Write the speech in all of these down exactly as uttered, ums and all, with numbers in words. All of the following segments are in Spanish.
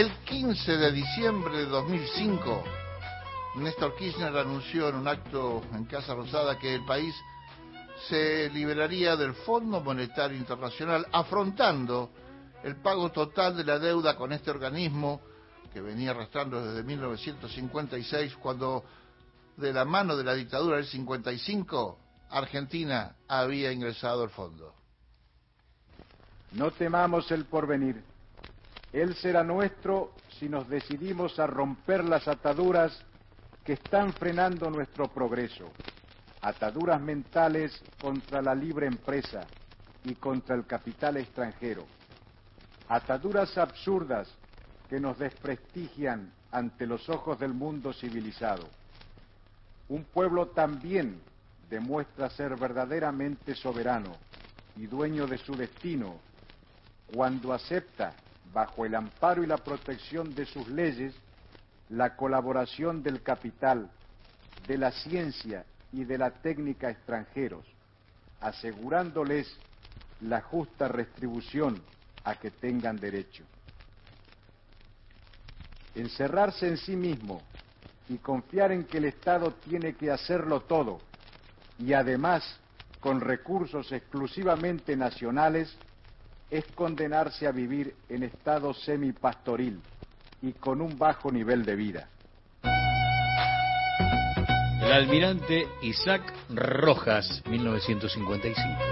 El quince de diciembre de dos mil cinco, Néstor Kirchner anunció en un acto en Casa Rosada que el país se liberaría del Fondo Monetario Internacional, afrontando el pago total de la deuda con este organismo que venía arrastrando desde mil novecientos cincuenta y seis, cuando de la mano de la dictadura del cincuenta y cinco, Argentina había ingresado al fondo. No temamos el porvenir. Él será nuestro si nos decidimos a romper las ataduras que están frenando nuestro progreso. Ataduras mentales contra la libre empresa y contra el capital extranjero. Ataduras absurdas que nos desprestigian ante los ojos del mundo civilizado. Un pueblo también demuestra ser verdaderamente soberano y dueño de su destino cuando acepta, bajo el amparo y la protección de sus leyes, la colaboración del capital, de la ciencia y de la técnica extranjeros, asegurándoles la justa retribución a que tengan derecho. Encerrarse en sí mismo y confiar en que el Estado tiene que hacerlo todo, y además con recursos exclusivamente nacionales, es condenarse a vivir en estado semipastoril y con un bajo nivel de vida. El almirante Isaac Rojas, mil novecientos cincuenta y cinco.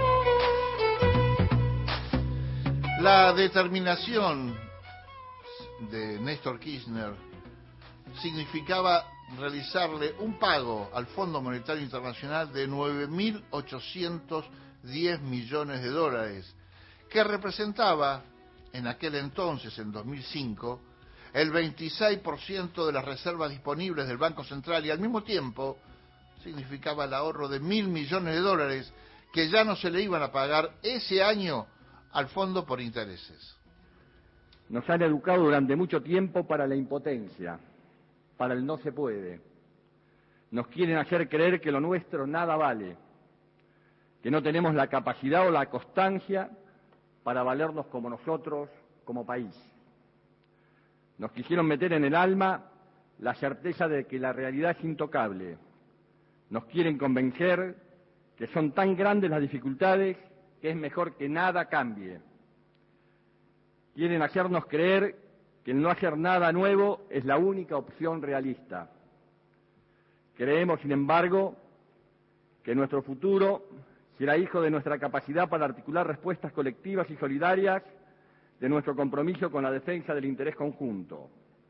La determinación de Néstor Kirchner significaba realizarle un pago al Fondo Monetario Internacional de nueve mil ochocientos diez millones de dólares, que representaba en aquel entonces, en dos mil cinco, el veintiséis por ciento de las reservas disponibles del Banco Central, y al mismo tiempo significaba el ahorro de mil millones de dólares que ya no se le iban a pagar ese año al fondo por intereses. Nos han educado durante mucho tiempo para la impotencia, para el no se puede. Nos quieren hacer creer que lo nuestro nada vale, que no tenemos la capacidad o la constancia para valernos como nosotros, como país. Nos quisieron meter en el alma la certeza de que la realidad es intocable. Nos quieren convencer que son tan grandes las dificultades que es mejor que nada cambie. Quieren hacernos creer que el no hacer nada nuevo es la única opción realista. Creemos, sin embargo, que nuestro futuro será hijo de nuestra capacidad para articular respuestas colectivas y solidarias, de nuestro compromiso con la defensa del interés conjunto.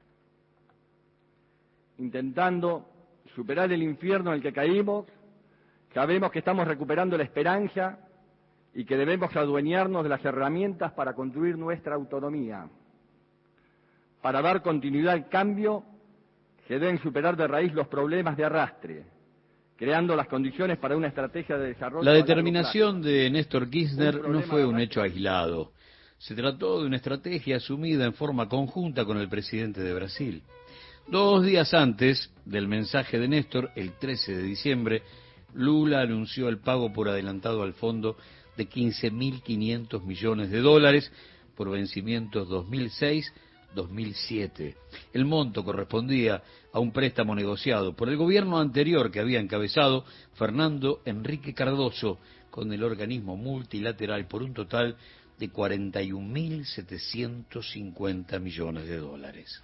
Intentando superar el infierno en el que caímos, sabemos que estamos recuperando la esperanza y que debemos adueñarnos de las herramientas para construir nuestra autonomía. Para dar continuidad al cambio, se deben superar de raíz los problemas de arrastre, creando las condiciones para una estrategia de desarrollo. La determinación de Néstor Kirchner no fue un hecho aislado. Se trató de una estrategia asumida en forma conjunta con el presidente de Brasil. Dos días antes del mensaje de Néstor, el trece de diciembre, Lula anunció el pago por adelantado al fondo de quince mil quinientos millones de dólares por vencimientos dos mil seis a dos mil siete. El monto correspondía a un préstamo negociado por el gobierno anterior que había encabezado Fernando Henrique Cardoso con el organismo multilateral por un total de cuarenta y un mil setecientos cincuenta millones de dólares.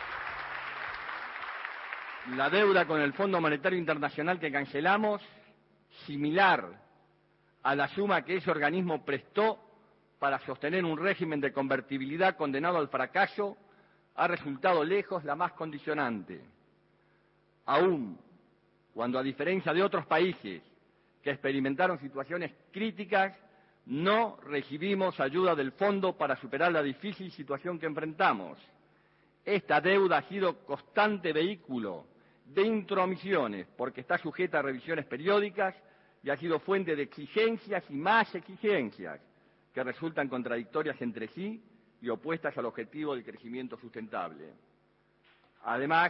La deuda con el Fondo Monetario Internacional que cancelamos, similar a la suma que ese organismo prestó para sostener un régimen de convertibilidad condenado al fracaso, ha resultado lejos la más condicionante. Aún cuando, a diferencia de otros países que experimentaron situaciones críticas, no recibimos ayuda del fondo para superar la difícil situación que enfrentamos. Esta deuda ha sido constante vehículo de intromisiones porque está sujeta a revisiones periódicas y ha sido fuente de exigencias y más exigencias que resultan contradictorias entre sí y opuestas al objetivo del crecimiento sustentable. Además,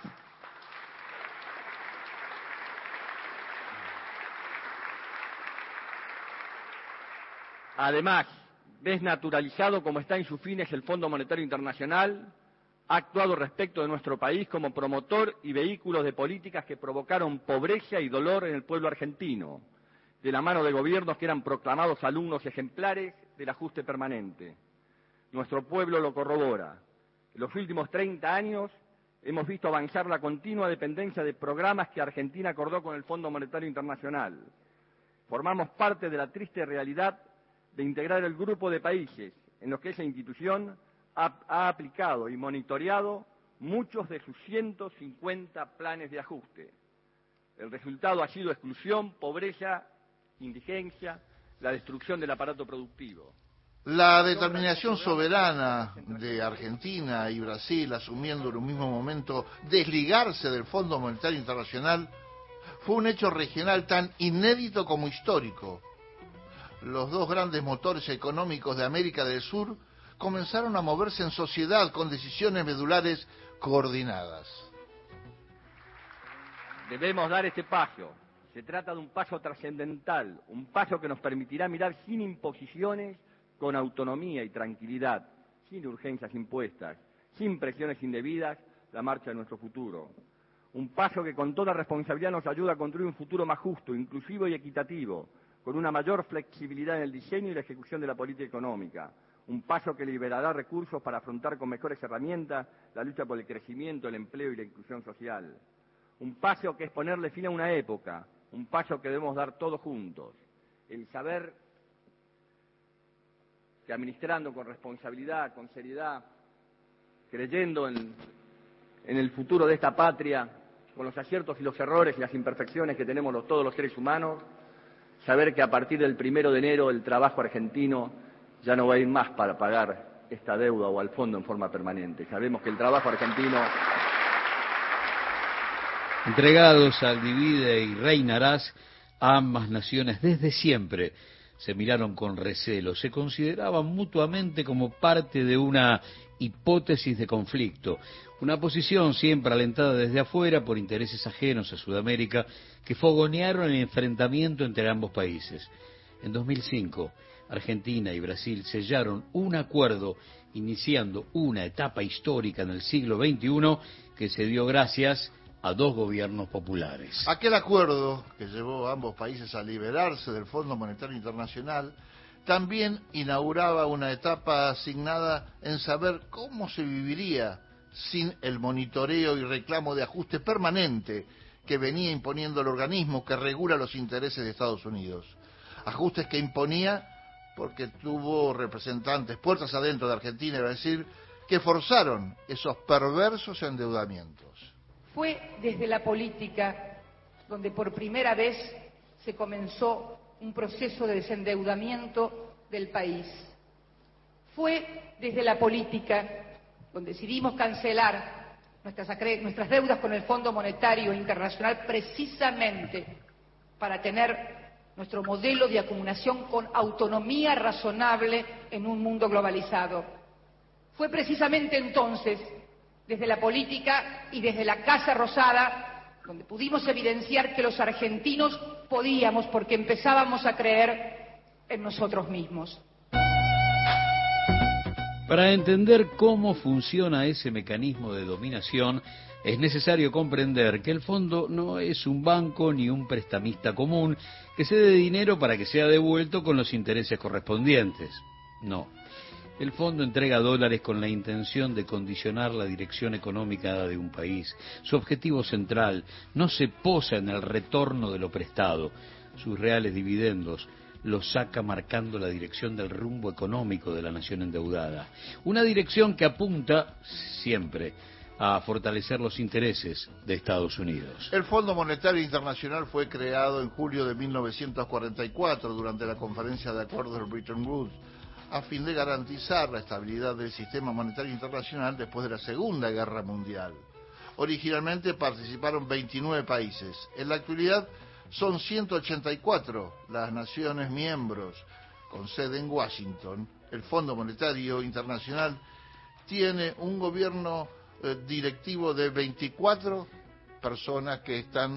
además, desnaturalizado como está en sus fines el Fondo Monetario Internacional, ha actuado respecto de nuestro país como promotor y vehículo de políticas que provocaron pobreza y dolor en el pueblo argentino, de la mano de gobiernos que eran proclamados alumnos ejemplares del ajuste permanente. Nuestro pueblo lo corrobora. En los últimos treinta años hemos visto avanzar la continua dependencia de programas que Argentina acordó con el Fondo Monetario Internacional. Formamos parte de la triste realidad de integrar el grupo de países en los que esa institución ha, ha aplicado y monitoreado muchos de sus ciento cincuenta planes de ajuste. El resultado ha sido exclusión, pobreza, indigencia, la destrucción del aparato productivo. La determinación soberana de Argentina y Brasil, asumiendo en un mismo momento desligarse del Fondo Monetario Internacional, fue un hecho regional tan inédito como histórico. Los dos grandes motores económicos de América del Sur comenzaron a moverse en sociedad con decisiones medulares coordinadas. Debemos dar este paso. Se trata de un paso trascendental, un paso que nos permitirá mirar sin imposiciones, con autonomía y tranquilidad, sin urgencias impuestas, sin presiones indebidas, la marcha de nuestro futuro. Un paso que con toda responsabilidad nos ayuda a construir un futuro más justo, inclusivo y equitativo, con una mayor flexibilidad en el diseño y la ejecución de la política económica. Un paso que liberará recursos para afrontar con mejores herramientas la lucha por el crecimiento, el empleo y la inclusión social. Un paso que es ponerle fin a una época, un paso que debemos dar todos juntos. El saber que administrando con responsabilidad, con seriedad, creyendo en, en el futuro de esta patria, con los aciertos y los errores y las imperfecciones que tenemos los, todos los seres humanos, saber que a partir del primero de enero el trabajo argentino ya no va a ir más para pagar esta deuda o al fondo en forma permanente. Sabemos que el trabajo argentino... Entregados al divide y reinarás, ambas naciones desde siempre se miraron con recelo, se consideraban mutuamente como parte de una hipótesis de conflicto, una posición siempre alentada desde afuera por intereses ajenos a Sudamérica que fogonearon el enfrentamiento entre ambos países. En dos mil cinco, Argentina y Brasil sellaron un acuerdo iniciando una etapa histórica en el siglo veintiuno que se dio gracias a dos gobiernos populares. Aquel acuerdo que llevó a ambos países a liberarse del Fondo Monetario Internacional también inauguraba una etapa asignada en saber cómo se viviría sin el monitoreo y reclamo de ajuste permanente que venía imponiendo el organismo que regula los intereses de Estados Unidos. Ajustes que imponía porque tuvo representantes puertas adentro de Argentina y Brasil que forzaron esos perversos endeudamientos. Fue desde la política donde por primera vez se comenzó un proceso de desendeudamiento del país. Fue desde la política donde decidimos cancelar nuestras, nuestras deudas con el Fondo Monetario Internacional precisamente para tener nuestro modelo de acumulación con autonomía razonable en un mundo globalizado. Fue precisamente entonces desde la política y desde la Casa Rosada, donde pudimos evidenciar que los argentinos podíamos, porque empezábamos a creer en nosotros mismos. Para entender cómo funciona ese mecanismo de dominación, es necesario comprender que el fondo no es un banco ni un prestamista común que se dé dinero para que sea devuelto con los intereses correspondientes. No. El fondo entrega dólares con la intención de condicionar la dirección económica de un país. Su objetivo central no se posa en el retorno de lo prestado. Sus reales dividendos los saca marcando la dirección del rumbo económico de la nación endeudada. Una dirección que apunta siempre a fortalecer los intereses de Estados Unidos. El Fondo Monetario Internacional fue creado en julio de mil novecientos cuarenta y cuatro durante la Conferencia de Acuerdos de Bretton Woods, a fin de garantizar la estabilidad del sistema monetario internacional después de la Segunda Guerra Mundial. Originalmente participaron veintinueve países. En la actualidad son ciento ochenta y cuatro las naciones miembros, con sede en Washington. El Fondo Monetario Internacional tiene un gobierno eh, directivo de veinticuatro personas que están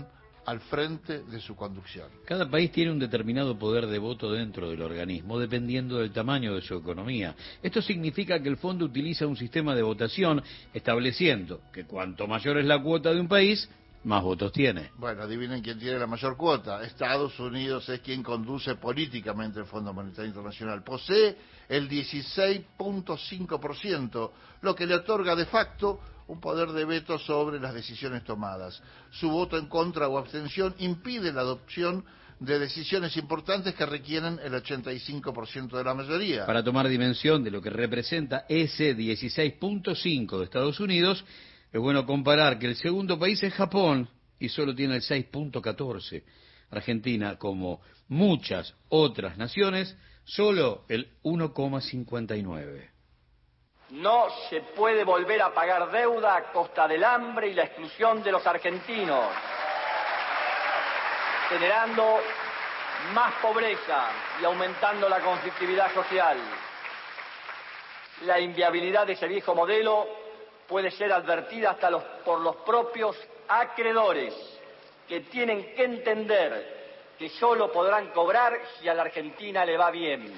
al frente de su conducción. Cada país tiene un determinado poder de voto dentro del organismo, dependiendo del tamaño de su economía. Esto significa que el fondo utiliza un sistema de votación estableciendo que cuanto mayor es la cuota de un país, más votos tiene. Bueno, adivinen quién tiene la mayor cuota. Estados Unidos es quien conduce políticamente el Fondo Monetario Internacional. Posee el dieciséis punto cinco por ciento, lo que le otorga de facto un poder de veto sobre las decisiones tomadas. Su voto en contra o abstención impide la adopción de decisiones importantes que requieren el ochenta y cinco por ciento de la mayoría. Para tomar dimensión de lo que representa ese dieciséis punto cinco de Estados Unidos, es bueno comparar que el segundo país es Japón y solo tiene el seis punto catorce. Argentina, como muchas otras naciones, solo el uno coma cincuenta y nueve. No se puede volver a pagar deuda a costa del hambre y la exclusión de los argentinos, generando más pobreza y aumentando la conflictividad social. La inviabilidad de ese viejo modelo puede ser advertida hasta los, por los propios acreedores, que tienen que entender que solo podrán cobrar si a la Argentina le va bien.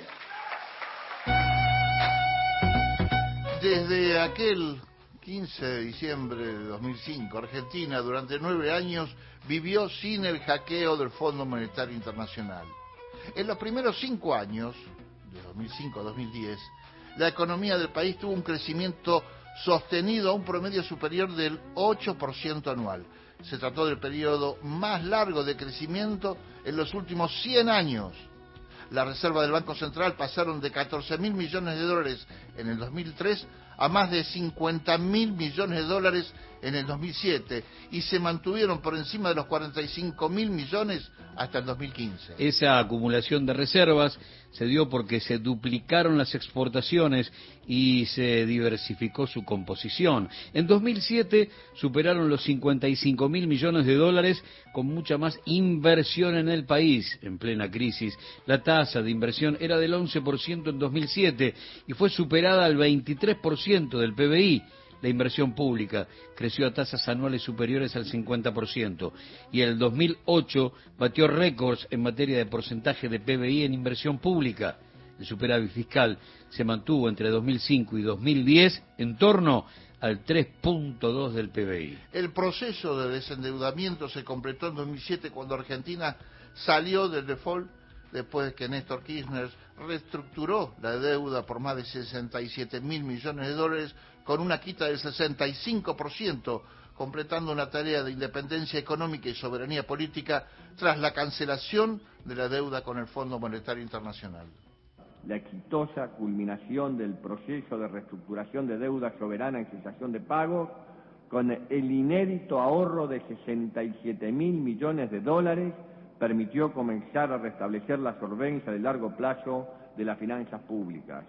Desde aquel quince de diciembre de dos mil cinco, Argentina durante nueve años vivió sin el hackeo del Fondo Monetario Internacional. En los primeros cinco años, de dos mil cinco a dos mil diez, la economía del país tuvo un crecimiento sostenido a un promedio superior del ocho por ciento anual. Se trató del periodo más largo de crecimiento en los últimos cien años. Las reservas del Banco Central pasaron de catorce mil millones de dólares en el dos mil tres a más de cincuenta mil millones de dólares en el dos mil siete y se mantuvieron por encima de los cuarenta y cinco mil millones hasta el dos mil quince. Esa acumulación de reservas se dio porque se duplicaron las exportaciones y se diversificó su composición. En dos mil siete superaron los cincuenta y cinco mil millones de dólares con mucha más inversión en el país. En plena crisis, la tasa de inversión era del once por ciento en dos mil siete y fue superada al veintitrés por ciento del P B I. La inversión pública creció a tasas anuales superiores al cincuenta por ciento y el dos mil ocho batió récords en materia de porcentaje de P B I en inversión pública. El superávit fiscal se mantuvo entre dos mil cinco y dos mil diez en torno al tres punto dos del P B I. El proceso de desendeudamiento se completó en dos mil siete cuando Argentina salió del default después de que Néstor Kirchner reestructuró la deuda por más de sesenta y siete mil millones de dólares con una quita del sesenta y cinco por ciento, completando una tarea de independencia económica y soberanía política tras la cancelación de la deuda con el Fondo Monetario Internacional. La exitosa culminación del proceso de reestructuración de deuda soberana en cesación de pago, con el inédito ahorro de sesenta y siete mil millones de dólares, permitió comenzar a restablecer la solvencia de largo plazo de las finanzas públicas.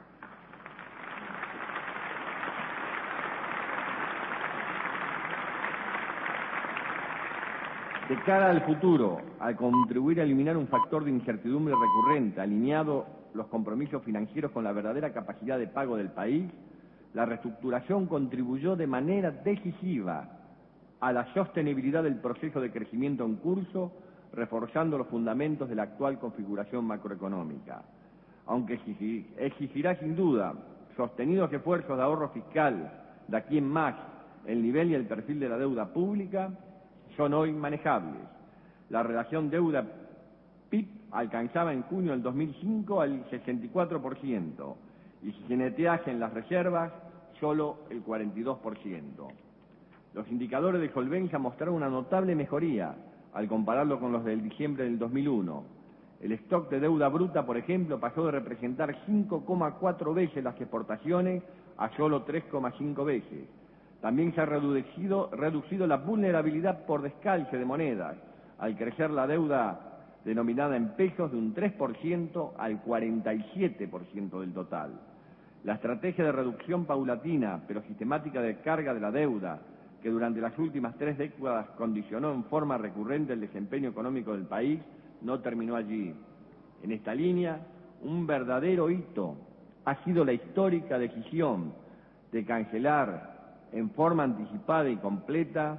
De cara al futuro, al contribuir a eliminar un factor de incertidumbre recurrente, alineado los compromisos financieros con la verdadera capacidad de pago del país, la reestructuración contribuyó de manera decisiva a la sostenibilidad del proceso de crecimiento en curso, reforzando los fundamentos de la actual configuración macroeconómica. Aunque exigirá sin duda sostenidos esfuerzos de ahorro fiscal de aquí en más, el nivel y el perfil de la deuda pública son hoy manejables. La relación deuda-P I B alcanzaba en junio del dos mil cinco al sesenta y cuatro por ciento y si se neteasen las reservas, solo el cuarenta y dos por ciento. Los indicadores de solvencia mostraron una notable mejoría al compararlo con los del diciembre del dos mil uno. El stock de deuda bruta, por ejemplo, pasó de representar cinco coma cuatro veces las exportaciones a solo tres coma cinco veces. También se ha reducido, reducido la vulnerabilidad por descalce de monedas, al crecer la deuda denominada en pesos de un tres por ciento al cuarenta y siete por ciento del total. La estrategia de reducción paulatina pero sistemática de carga de la deuda, que durante las últimas tres décadas condicionó en forma recurrente el desempeño económico del país, no terminó allí. En esta línea, un verdadero hito ha sido la histórica decisión de cancelar en forma anticipada y completa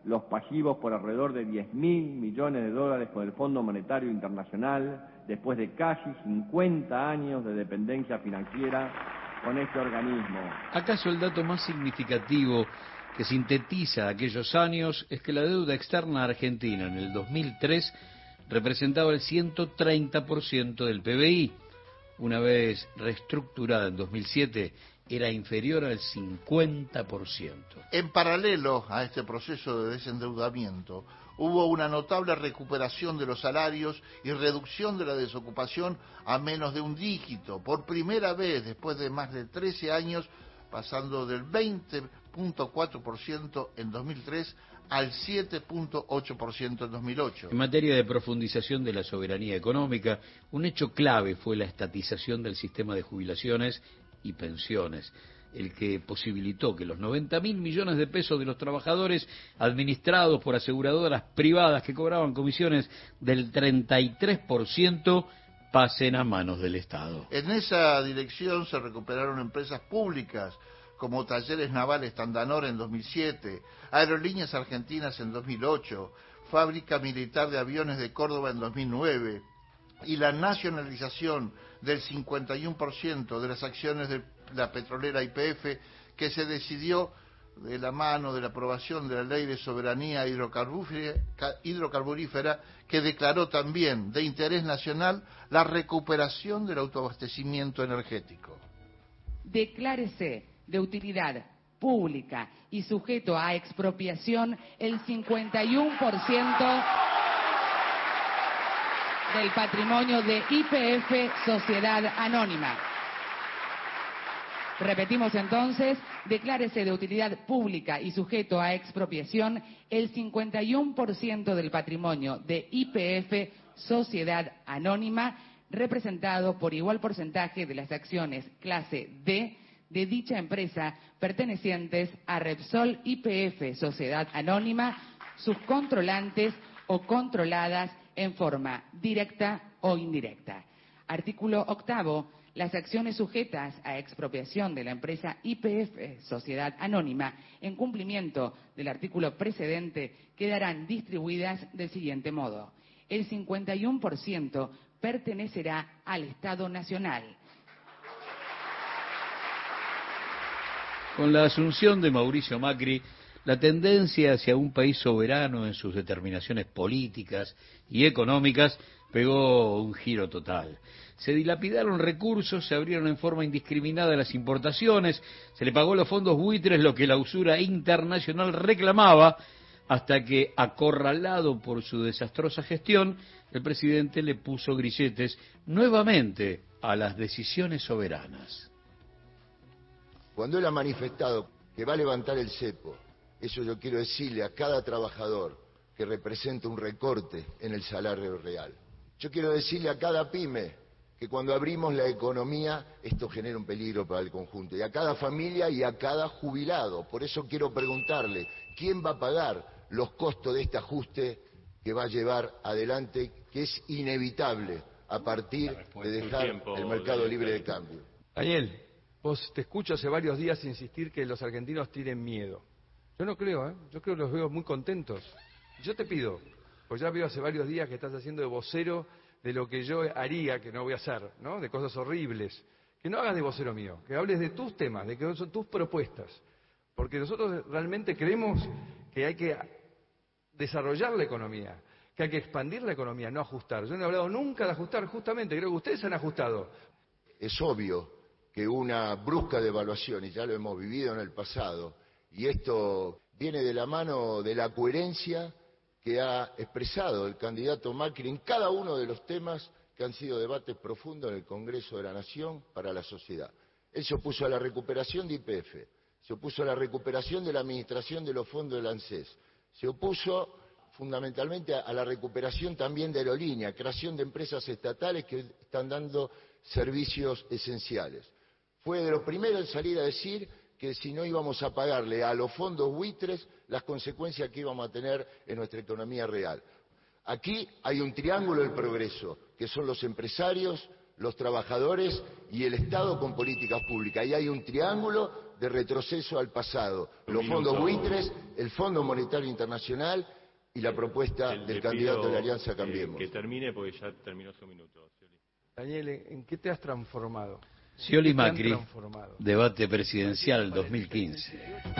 los pasivos por alrededor de diez mil millones de dólares con el Fondo Monetario Internacional, después de casi cincuenta años de dependencia financiera con este organismo. ¿Acaso el dato más significativo que sintetiza aquellos años es que la deuda externa argentina en el dos mil tres representaba el ciento treinta por ciento del P B I? Una vez reestructurada en dos mil siete, era inferior al cincuenta por ciento. En paralelo a este proceso de desendeudamiento, hubo una notable recuperación de los salarios y reducción de la desocupación a menos de un dígito, por primera vez después de más de trece años, pasando del veinte punto cuatro por ciento en dos mil tres al siete punto ocho por ciento en dos mil ocho. En materia de profundización de la soberanía económica, un hecho clave fue la estatización del sistema de jubilaciones y pensiones, el que posibilitó que los noventa mil millones de pesos de los trabajadores administrados por aseguradoras privadas que cobraban comisiones del treinta y tres por ciento pasen a manos del Estado. En esa dirección se recuperaron empresas públicas como Talleres Navales Tandanor en dos mil siete, Aerolíneas Argentinas en dos mil ocho, Fábrica Militar de Aviones de Córdoba en dos mil nueve, y la nacionalización del cincuenta y uno por ciento de las acciones de la petrolera Y P F, que se decidió de la mano de la aprobación de la Ley de Soberanía Hidrocarburífera, que declaró también de interés nacional la recuperación del autoabastecimiento energético. Declárese de utilidad pública y sujeto a expropiación el cincuenta y uno por ciento del patrimonio de Y P F Sociedad Anónima. Repetimos entonces, declárese de utilidad pública y sujeto a expropiación el cincuenta y uno por ciento del patrimonio de Y P F Sociedad Anónima, representado por igual porcentaje de las acciones clase D de dicha empresa pertenecientes a Repsol Y P F Sociedad Anónima, sus controlantes o controladas en forma directa o indirecta. Artículo octavo. Las acciones sujetas a expropiación de la empresa Y P F Sociedad Anónima, en cumplimiento del artículo precedente, quedarán distribuidas del siguiente modo. El cincuenta y uno por ciento pertenecerá al Estado Nacional. Con la asunción de Mauricio Macri, la tendencia hacia un país soberano en sus determinaciones políticas y económicas pegó un giro total. Se dilapidaron recursos, se abrieron en forma indiscriminada las importaciones, se le pagó a los fondos buitres lo que la usura internacional reclamaba, hasta que, acorralado por su desastrosa gestión, el presidente le puso grilletes nuevamente a las decisiones soberanas. Cuando él ha manifestado que va a levantar el cepo, eso yo quiero decirle a cada trabajador que representa un recorte en el salario real. Yo quiero decirle a cada pyme que cuando abrimos la economía esto genera un peligro para el conjunto, y a cada familia y a cada jubilado. Por eso quiero preguntarle, ¿quién va a pagar los costos de este ajuste que va a llevar adelante, que es inevitable a partir de dejar el mercado libre de cambio? Daniel, vos te escucho hace varios días insistir que los argentinos tienen miedo. Yo no creo, ¿eh? Yo creo que los veo muy contentos. Yo te pido, pues ya veo hace varios días que estás haciendo de vocero de lo que yo haría, que no voy a hacer, ¿no? De cosas horribles. Que no hagas de vocero mío, que hables de tus temas, de que son tus propuestas. Porque nosotros realmente creemos que hay que desarrollar la economía, que hay que expandir la economía, no ajustar. Yo no he hablado nunca de ajustar, justamente, creo que ustedes han ajustado. Es obvio que una brusca devaluación, y ya lo hemos vivido en el pasado, y esto viene de la mano de la coherencia que ha expresado el candidato Macri en cada uno de los temas que han sido debates profundos en el Congreso de la Nación para la sociedad. Él se opuso a la recuperación de Y P F, se opuso a la recuperación de la administración de los fondos del ANSES, se opuso fundamentalmente a la recuperación también de Aerolínea, creación de empresas estatales que están dando servicios esenciales. Fue de los primeros en salir a decir que si no íbamos a pagarle a los fondos buitres las consecuencias que íbamos a tener en nuestra economía real. Aquí hay un triángulo del progreso, que son los empresarios, los trabajadores y el Estado con políticas públicas. Y hay un triángulo de retroceso al pasado. Los fondos buitres, el Fondo Monetario Internacional y la propuesta Le- del le candidato pido, de la Alianza eh, Cambiemos. que termine porque ya terminó su minuto. Daniel, ¿en qué te has transformado? Scioli ¿En qué te han Macri, transformado? debate presidencial dos mil quince.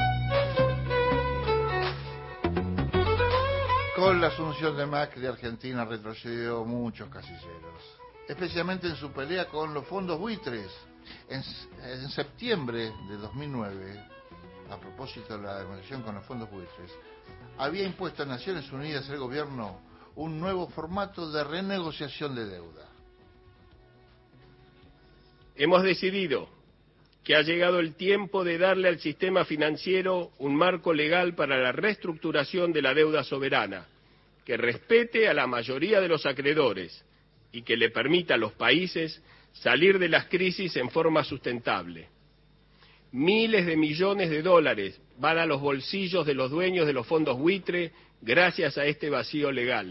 Con la asunción de Macri, Argentina retrocedió muchos casilleros, especialmente en su pelea con los fondos buitres. En, en septiembre de dos mil nueve, a propósito de la negociación con los fondos buitres, había impuesto a Naciones Unidas el gobierno un nuevo formato de renegociación de deuda. Hemos decidido que ha llegado el tiempo de darle al sistema financiero un marco legal para la reestructuración de la deuda soberana, que respete a la mayoría de los acreedores y que le permita a los países salir de las crisis en forma sustentable. Miles de millones de dólares van a los bolsillos de los dueños de los fondos buitre gracias a este vacío legal.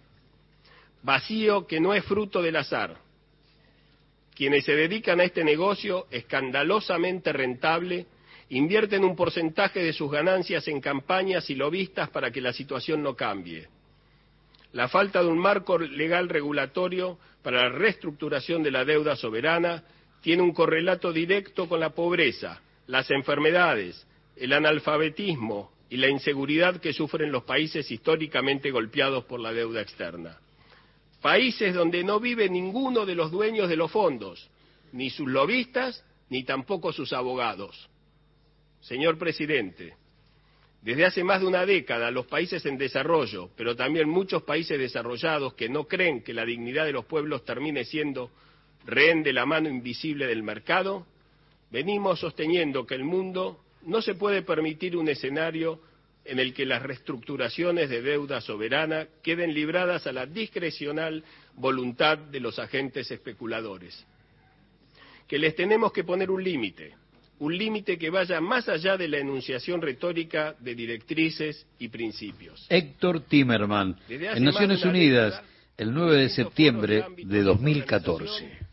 Vacío que no es fruto del azar. Quienes se dedican a este negocio escandalosamente rentable invierten un porcentaje de sus ganancias en campañas y lobistas para que la situación no cambie. La falta de un marco legal regulatorio para la reestructuración de la deuda soberana tiene un correlato directo con la pobreza, las enfermedades, el analfabetismo y la inseguridad que sufren los países históricamente golpeados por la deuda externa. Países donde no vive ninguno de los dueños de los fondos, ni sus lobistas, ni tampoco sus abogados. Señor presidente, desde hace más de una década los países en desarrollo, pero también muchos países desarrollados que no creen que la dignidad de los pueblos termine siendo rehén de la mano invisible del mercado, venimos sosteniendo que el mundo no se puede permitir un escenario en el que las reestructuraciones de deuda soberana queden libradas a la discrecional voluntad de los agentes especuladores. Que les tenemos que poner un límite, un límite que vaya más allá de la enunciación retórica de directrices y principios. Héctor Timerman, en Naciones Unidas, el nueve de septiembre de dos mil catorce.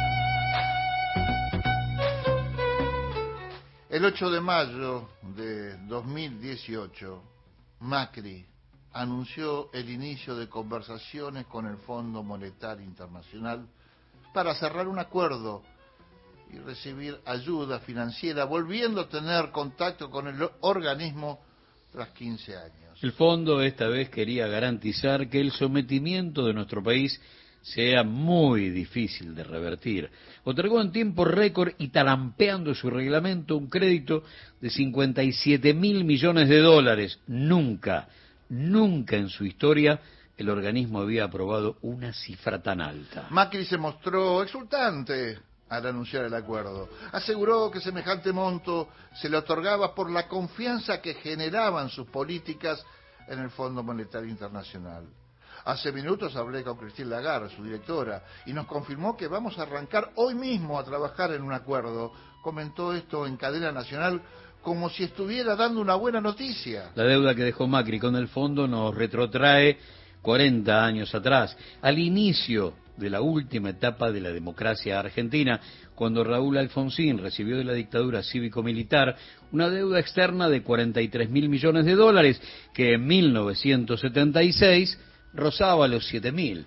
El ocho de mayo de dos mil dieciocho, Macri anunció el inicio de conversaciones con el Fondo Monetario Internacional para cerrar un acuerdo y recibir ayuda financiera, volviendo a tener contacto con el organismo tras quince años. El fondo esta vez quería garantizar que el sometimiento de nuestro país sea muy difícil de revertir. Otorgó en tiempo récord y talampeando su reglamento un crédito de cincuenta y siete mil millones de dólares. Nunca, nunca en su historia el organismo había aprobado una cifra tan alta. Macri se mostró exultante al anunciar el acuerdo. Aseguró que semejante monto se le otorgaba por la confianza que generaban sus políticas en el Fondo Monetario Internacional. Hace minutos hablé con Christine Lagarde, su directora, y nos confirmó que vamos a arrancar hoy mismo a trabajar en un acuerdo. Comentó esto en cadena nacional como si estuviera dando una buena noticia. La deuda que dejó Macri con el fondo nos retrotrae cuarenta años atrás, al inicio de la última etapa de la democracia argentina, cuando Raúl Alfonsín recibió de la dictadura cívico-militar una deuda externa de cuarenta y tres mil millones de dólares, que en mil novecientos setenta y seis rozaba los siete mil.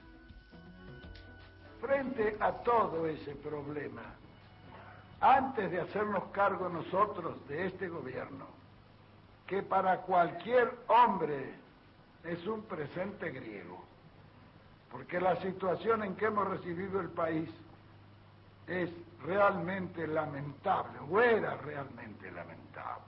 Frente a todo ese problema, antes de hacernos cargo nosotros de este gobierno, que para cualquier hombre es un presente griego, porque la situación en que hemos recibido el país es realmente lamentable, o era realmente lamentable.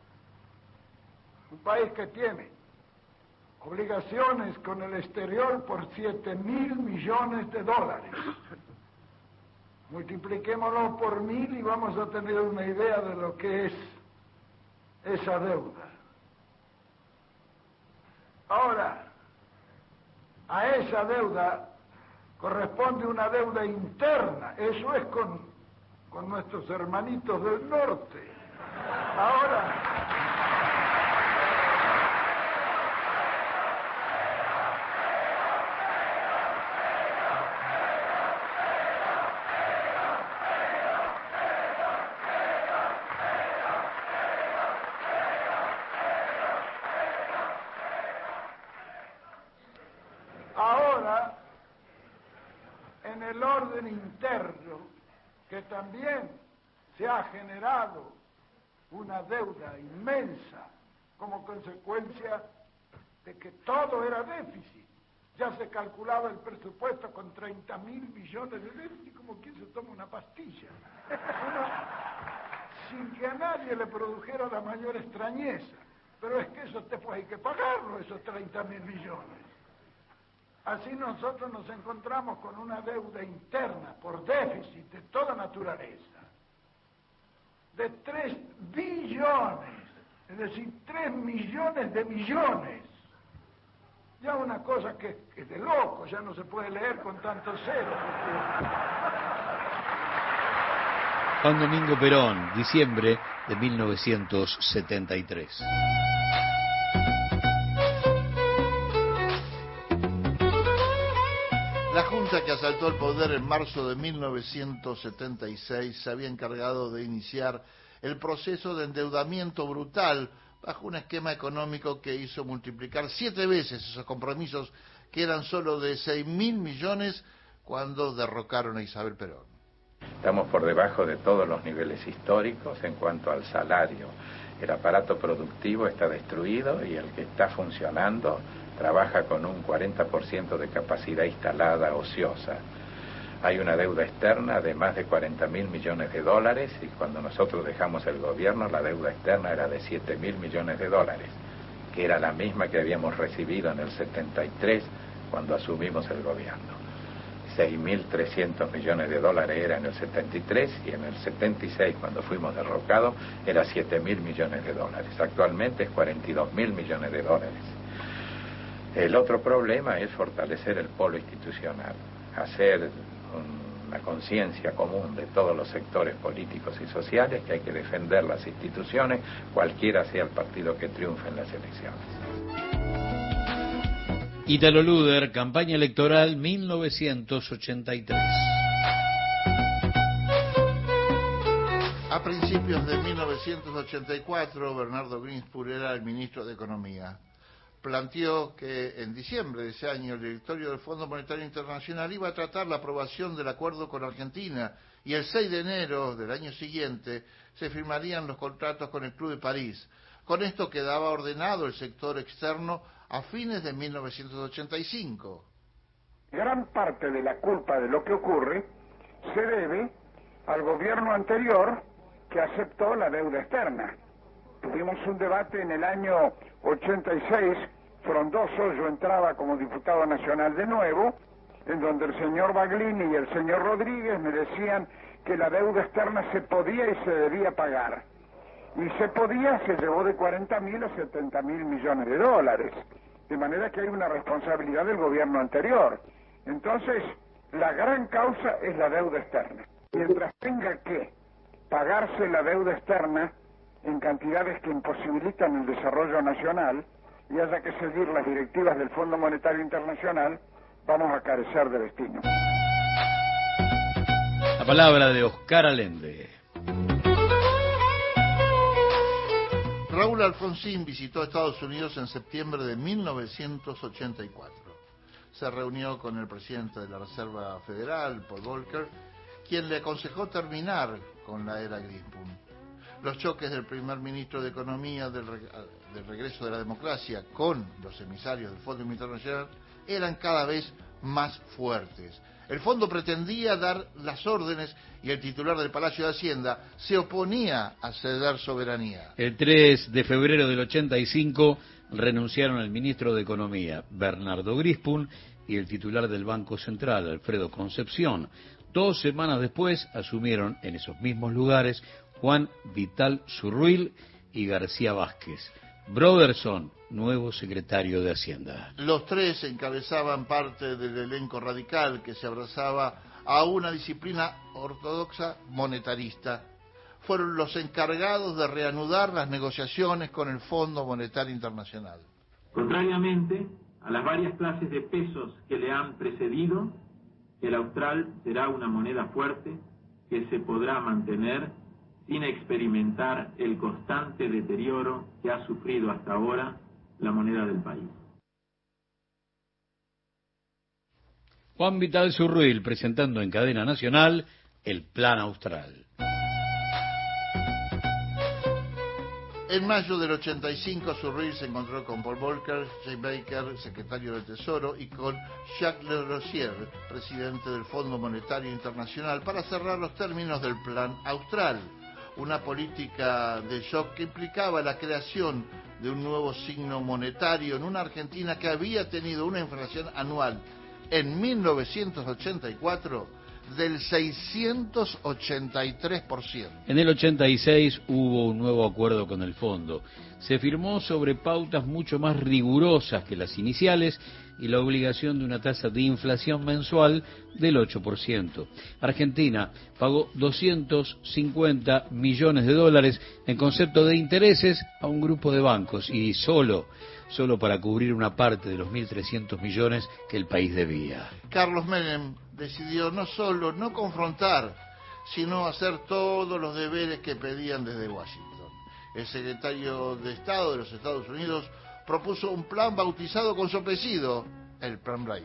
Un país que tiene obligaciones con el exterior por siete mil millones de dólares. Multipliquémoslo por mil y vamos a tener una idea de lo que es esa deuda. Ahora, a esa deuda corresponde una deuda interna, eso es con, con nuestros hermanitos del norte. Ahora, también se ha generado una deuda inmensa como consecuencia de que todo era déficit. Ya se calculaba el presupuesto con treinta mil millones de déficit, como quien se toma una pastilla. Bueno, sin que a nadie le produjera la mayor extrañeza. Pero es que eso después hay que pagarlo, esos treinta mil millones. Así nosotros nos encontramos con una deuda interna por déficit de toda naturaleza, de tres billones, es decir, tres millones de millones. Ya una cosa que, que es de loco, ya no se puede leer con tantos ceros. Porque... Juan Domingo Perón, diciembre de mil novecientos setenta y tres. La Junta que asaltó el poder en marzo de mil novecientos setenta y seis se había encargado de iniciar el proceso de endeudamiento brutal bajo un esquema económico que hizo multiplicar siete veces esos compromisos que eran solo de seis mil millones cuando derrocaron a Isabel Perón. Estamos por debajo de todos los niveles históricos en cuanto al salario. El aparato productivo está destruido y el que está funcionando trabaja con un cuarenta por ciento de capacidad instalada ociosa. Hay una deuda externa de más de cuarenta mil millones de dólares y cuando nosotros dejamos el gobierno la deuda externa era de siete mil millones de dólares, que era la misma que habíamos recibido en el setenta y tres cuando asumimos el gobierno. seis mil trescientos millones de dólares era en el setenta y tres y en el setenta y seis cuando fuimos derrocados era siete mil millones de dólares. Actualmente es cuarenta y dos mil millones de dólares. El otro problema es fortalecer el polo institucional, hacer una conciencia común de todos los sectores políticos y sociales que hay que defender las instituciones, cualquiera sea el partido que triunfe en las elecciones. Ítalo Luder, campaña electoral mil novecientos ochenta y tres. A principios de mil novecientos ochenta y cuatro, Bernardo Greenspun era el ministro de Economía. Planteó que en diciembre de ese año el directorio del Fondo Monetario Internacional iba a tratar la aprobación del acuerdo con Argentina y el seis de enero del año siguiente se firmarían los contratos con el Club de París. Con esto quedaba ordenado el sector externo a fines de mil novecientos ochenta y cinco. Gran parte de la culpa de lo que ocurre se debe al gobierno anterior que aceptó la deuda externa. Tuvimos un debate en el año ochenta y seis, frondoso, yo entraba como diputado nacional de nuevo, en donde el señor Baglini y el señor Rodríguez me decían que la deuda externa se podía y se debía pagar. Y se podía, se llevó de cuarenta mil a setenta mil millones de dólares. De manera que hay una responsabilidad del gobierno anterior. Entonces, la gran causa es la deuda externa. Mientras tenga que pagarse la deuda externa en cantidades que imposibilitan el desarrollo nacional y haya que seguir las directivas del Fondo Monetario Internacional, vamos a carecer de destino. La palabra de Oscar Allende. Raúl Alfonsín visitó Estados Unidos en septiembre de mil novecientos ochenta y cuatro. Se reunió con el presidente de la Reserva Federal, Paul Volcker, quien le aconsejó terminar con la era Greenspun. Los choques del primer ministro de Economía del, re del regreso de la democracia con los emisarios del Fondo Internacional eran cada vez más fuertes. El fondo pretendía dar las órdenes y el titular del Palacio de Hacienda se oponía a ceder soberanía. El tres de febrero del ochenta y cinco renunciaron el ministro de Economía, Bernardo Greenspun, y el titular del Banco Central, Alfredo Concepción. Dos semanas después asumieron en esos mismos lugares Juan Vital Zurruil y García Vázquez. Broderson, nuevo secretario de Hacienda. Los tres encabezaban parte del elenco radical que se abrazaba a una disciplina ortodoxa monetarista. Fueron los encargados de reanudar las negociaciones con el Fondo Monetario Internacional. Contrariamente a las varias clases de pesos que le han precedido, el austral será una moneda fuerte que se podrá mantener sin experimentar el constante deterioro que ha sufrido hasta ahora la moneda del país. Juan Vital Zurruil presentando en cadena nacional el Plan Austral. En mayo del ochenta y cinco, Surruy se encontró con Paul Volcker, Jay Baker, secretario del Tesoro, y con Jacques Le Rosier, presidente del Fondo Monetario Internacional, para cerrar los términos del Plan Austral, una política de shock que implicaba la creación de un nuevo signo monetario en una Argentina que había tenido una inflación anual en mil novecientos ochenta y cuatro del seiscientos ochenta y tres por ciento. En el ochenta y seis hubo un nuevo acuerdo con el fondo. Se firmó sobre pautas mucho más rigurosas que las iniciales y la obligación de una tasa de inflación mensual del ocho por ciento. Argentina pagó doscientos cincuenta millones de dólares en concepto de intereses a un grupo de bancos y solo, solo para cubrir una parte de los mil trescientos millones que el país debía. Carlos Menem decidió no solo no confrontar, sino hacer todos los deberes que pedían desde Washington. El secretario de Estado de los Estados Unidos propuso un plan bautizado con su apellido, el Plan Brady.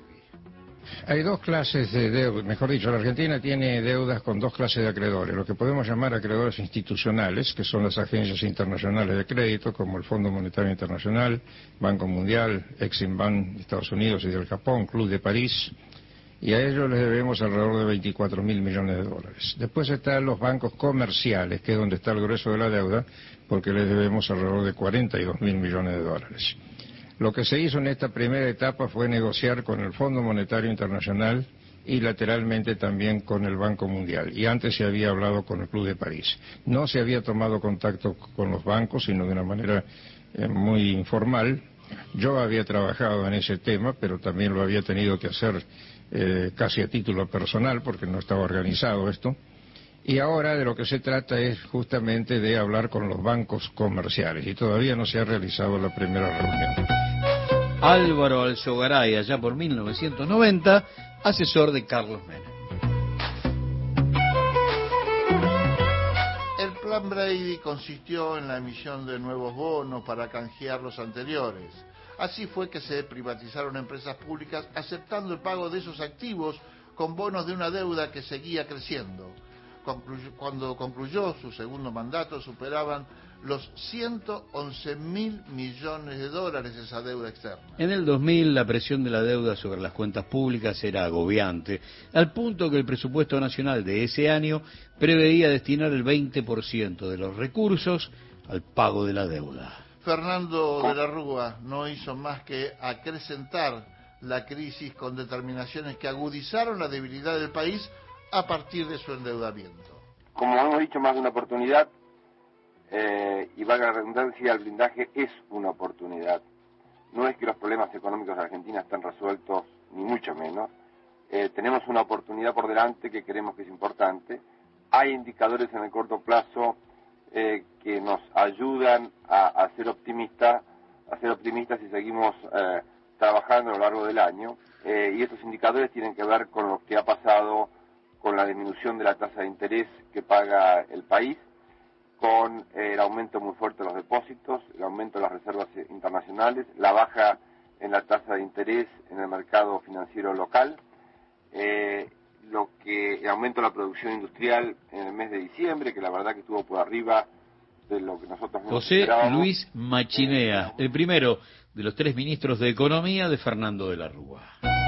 Hay dos clases de deuda, mejor dicho, la Argentina tiene deudas con dos clases de acreedores, lo que podemos llamar acreedores institucionales, que son las agencias internacionales de crédito, como el Fondo Monetario Internacional, Banco Mundial, Exim Bank de Estados Unidos y del Japón, Club de París, y a ellos les debemos alrededor de veinticuatro mil millones de dólares. Después están los bancos comerciales, que es donde está el grueso de la deuda, porque les debemos alrededor de cuarenta y dos mil millones de dólares. Lo que se hizo en esta primera etapa fue negociar con el Fondo Monetario Internacional y lateralmente también con el Banco Mundial. Y antes se había hablado con el Club de París. No se había tomado contacto con los bancos, sino de una manera eh, muy informal. Yo había trabajado en ese tema, pero también lo había tenido que hacer eh, casi a título personal, porque no estaba organizado esto. Y ahora de lo que se trata es justamente de hablar con los bancos comerciales, y todavía no se ha realizado la primera reunión. Álvaro Alzogaray, allá por mil novecientos noventa, asesor de Carlos Menem. El Plan Brady consistió en la emisión de nuevos bonos para canjear los anteriores. Así fue que se privatizaron empresas públicas aceptando el pago de esos activos con bonos de una deuda que seguía creciendo. Concluyo, cuando concluyó su segundo mandato, superaban los ciento once mil millones de dólares esa deuda externa. En el dos mil, la presión de la deuda sobre las cuentas públicas era agobiante, al punto que el presupuesto nacional de ese año preveía destinar el veinte por ciento de los recursos al pago de la deuda. Fernando de la Rúa no hizo más que acrecentar la crisis con determinaciones que agudizaron la debilidad del país a partir de su endeudamiento. Como hemos dicho más de una oportunidad, eh, y valga la redundancia, el blindaje es una oportunidad. No es que los problemas económicos de Argentina estén resueltos, ni mucho menos. Eh, tenemos una oportunidad por delante que creemos que es importante. Hay indicadores en el corto plazo eh, que nos ayudan a, a ser optimistas, a ser optimistas si seguimos eh, trabajando a lo largo del año. Eh, y estos indicadores tienen que ver con lo que ha pasado con la disminución de la tasa de interés que paga el país, con eh, el aumento muy fuerte de los depósitos, el aumento de las reservas internacionales, la baja en la tasa de interés en el mercado financiero local, eh, lo que el aumento de la producción industrial en el mes de diciembre, que la verdad que estuvo por arriba de lo que nosotros José Luis Machinea, el primero de los tres ministros de Economía de Fernando de la Rúa.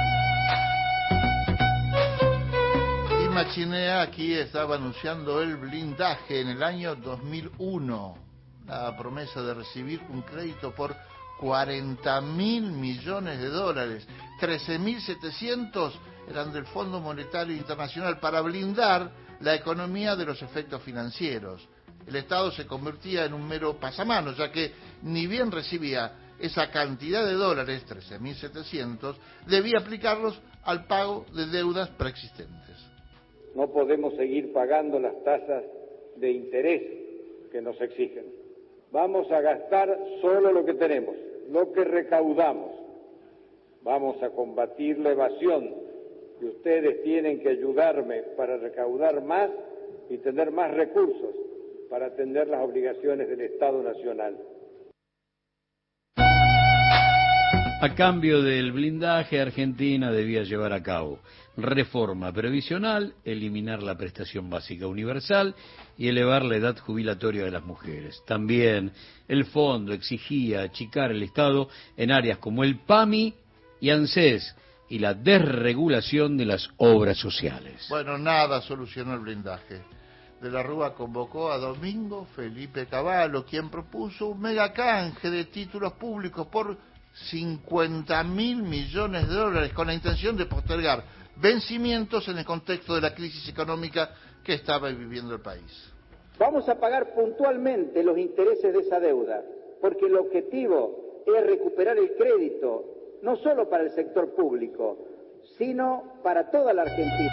Machinea aquí estaba anunciando el blindaje en el año dos mil uno, la promesa de recibir un crédito por cuarenta mil millones de dólares, trece mil setecientos eran del Fondo Monetario Internacional para blindar la economía de los efectos financieros. El Estado se convertía en un mero pasamanos, ya que ni bien recibía esa cantidad de dólares, trece mil setecientos, debía aplicarlos al pago de deudas preexistentes. No podemos seguir pagando las tasas de interés que nos exigen. Vamos a gastar solo lo que tenemos, lo que recaudamos. Vamos a combatir la evasión y ustedes tienen que ayudarme para recaudar más y tener más recursos para atender las obligaciones del Estado Nacional. A cambio del blindaje, Argentina debía llevar a cabo reforma previsional, eliminar la prestación básica universal y elevar la edad jubilatoria de las mujeres. También el fondo exigía achicar el Estado en áreas como el PAMI y ANSES y la desregulación de las obras sociales. Bueno, nada solucionó el blindaje. De la Rúa convocó a Domingo Felipe Cavallo, quien propuso un megacanje de títulos públicos por cincuenta mil millones de dólares con la intención de postergar vencimientos en el contexto de la crisis económica que estaba viviendo el país. Vamos a pagar puntualmente los intereses de esa deuda, porque el objetivo es recuperar el crédito, no solo para el sector público, sino para toda la Argentina.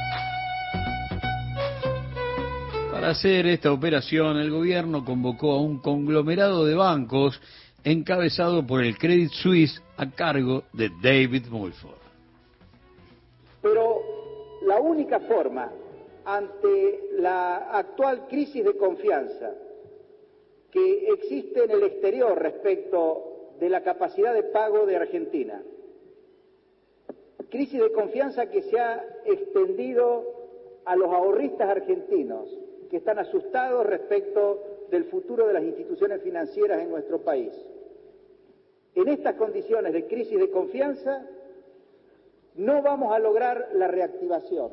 Para hacer esta operación, el gobierno convocó a un conglomerado de bancos encabezado por el Credit Suisse a cargo de David Mulford. Pero la única forma ante la actual crisis de confianza que existe en el exterior respecto de la capacidad de pago de Argentina, crisis de confianza que se ha extendido a los ahorristas argentinos que están asustados respecto del futuro de las instituciones financieras en nuestro país. En estas condiciones de crisis de confianza no vamos a lograr la reactivación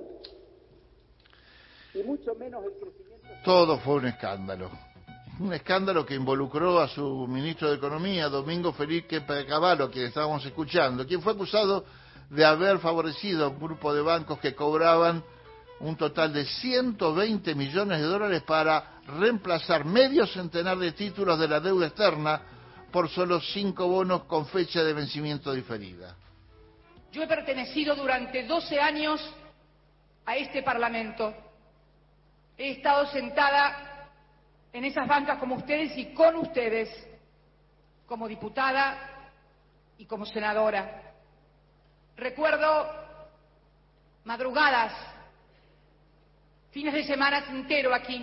y mucho menos el crecimiento. Todo fue un escándalo. Un escándalo que involucró a su ministro de Economía, Domingo Felipe Cavallo, quien estábamos escuchando, quien fue acusado de haber favorecido a un grupo de bancos que cobraban un total de ciento veinte millones de dólares para reemplazar medio centenar de títulos de la deuda externa por solo cinco bonos con fecha de vencimiento diferida. Yo he pertenecido durante doce años a este Parlamento. He estado sentada en esas bancas como ustedes y con ustedes, como diputada y como senadora. Recuerdo madrugadas, fines de semana entero aquí,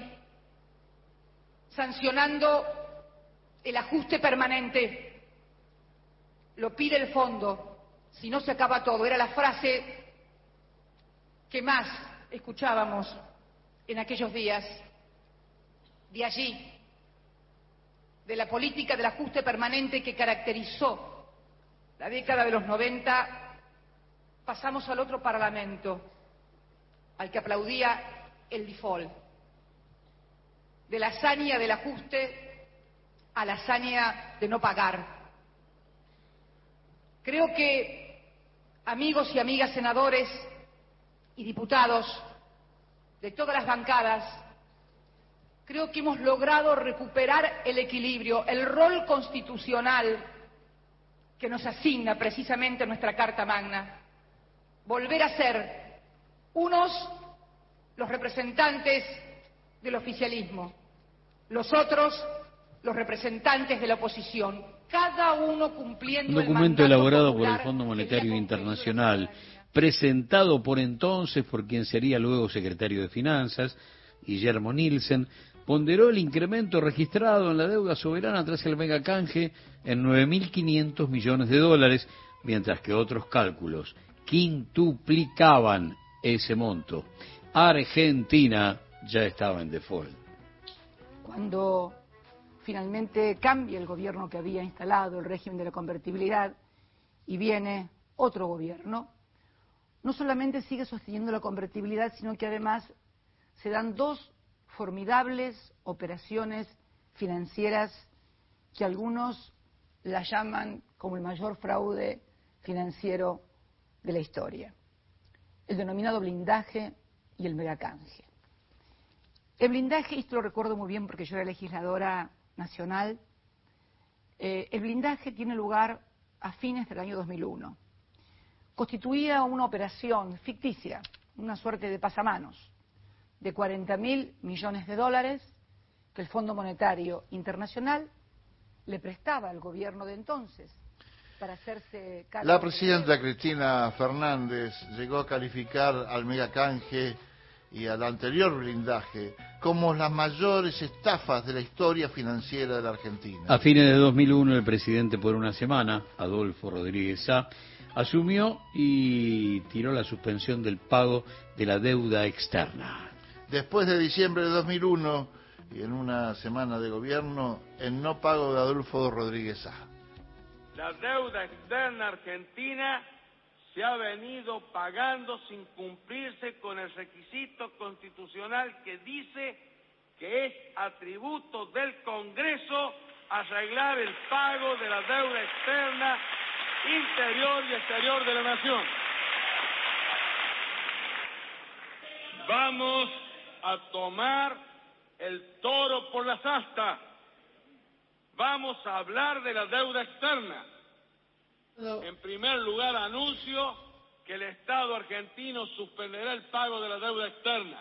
sancionando el ajuste permanente. Lo pide el fondo, si no se acaba todo. Era la frase que más escuchábamos en aquellos días. De allí, de la política del ajuste permanente que caracterizó la década de los noventa, pasamos al otro Parlamento, al que aplaudía el default. De la hazaña del ajuste a la hazaña de no pagar. Creo que, amigos y amigas senadores y diputados de todas las bancadas, creo que hemos logrado recuperar el equilibrio, el rol constitucional que nos asigna precisamente nuestra Carta Magna. Volver a ser unos los representantes del oficialismo, los otros los representantes de la oposición, cada uno cumpliendo un documento elaborado por el Fondo Monetario Internacional, presentado por entonces por quien sería luego secretario de Finanzas, Guillermo Nielsen, ponderó el incremento registrado en la deuda soberana tras el megacanje en nueve mil quinientos millones de dólares, mientras que otros cálculos quintuplicaban ese monto. Argentina ya estaba en default. Cuando finalmente cambia el gobierno que había instalado el régimen de la convertibilidad y viene otro gobierno, no solamente sigue sosteniendo la convertibilidad, sino que además se dan dos formidables operaciones financieras que algunos las llaman como el mayor fraude financiero de la historia, el denominado blindaje y el megacanje. El blindaje, esto lo recuerdo muy bien porque yo era legisladora nacional, eh, el blindaje tiene lugar a fines del año dos mil uno. Constituía una operación ficticia, una suerte de pasamanos, de cuarenta mil millones de dólares que el Fondo Monetario Internacional le prestaba al gobierno de entonces para hacerse cargo. La presidenta Cristina Fernández llegó a calificar al megacanje y al anterior blindaje como las mayores estafas de la historia financiera de la Argentina. A fines de dos mil uno, el presidente por una semana, Adolfo Rodríguez Sá, asumió y tiró la suspensión del pago de la deuda externa. Después de diciembre de dos mil uno, y en una semana de gobierno, el no pago de Adolfo Rodríguez Sá. La deuda externa argentina se ha venido pagando sin cumplirse con el requisito constitucional que dice que es atributo del Congreso arreglar el pago de la deuda externa interior y exterior de la nación. Vamos a tomar el toro por las astas. Vamos a hablar de la deuda externa. En primer lugar, anuncio que el Estado argentino suspenderá el pago de la deuda externa.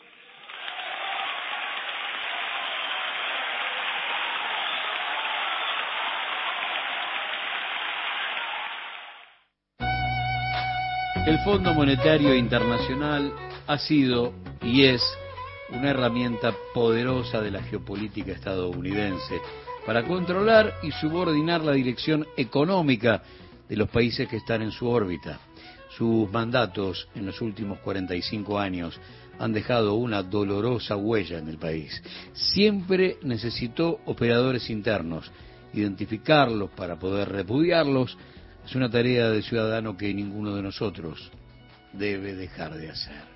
El Fondo Monetario Internacional ha sido y es una herramienta poderosa de la geopolítica estadounidense para controlar y subordinar la dirección económica de los países que están en su órbita. Sus mandatos en los últimos cuarenta y cinco años han dejado una dolorosa huella en el país. Siempre necesitó operadores internos. Identificarlos para poder repudiarlos es una tarea de ciudadano que ninguno de nosotros debe dejar de hacer.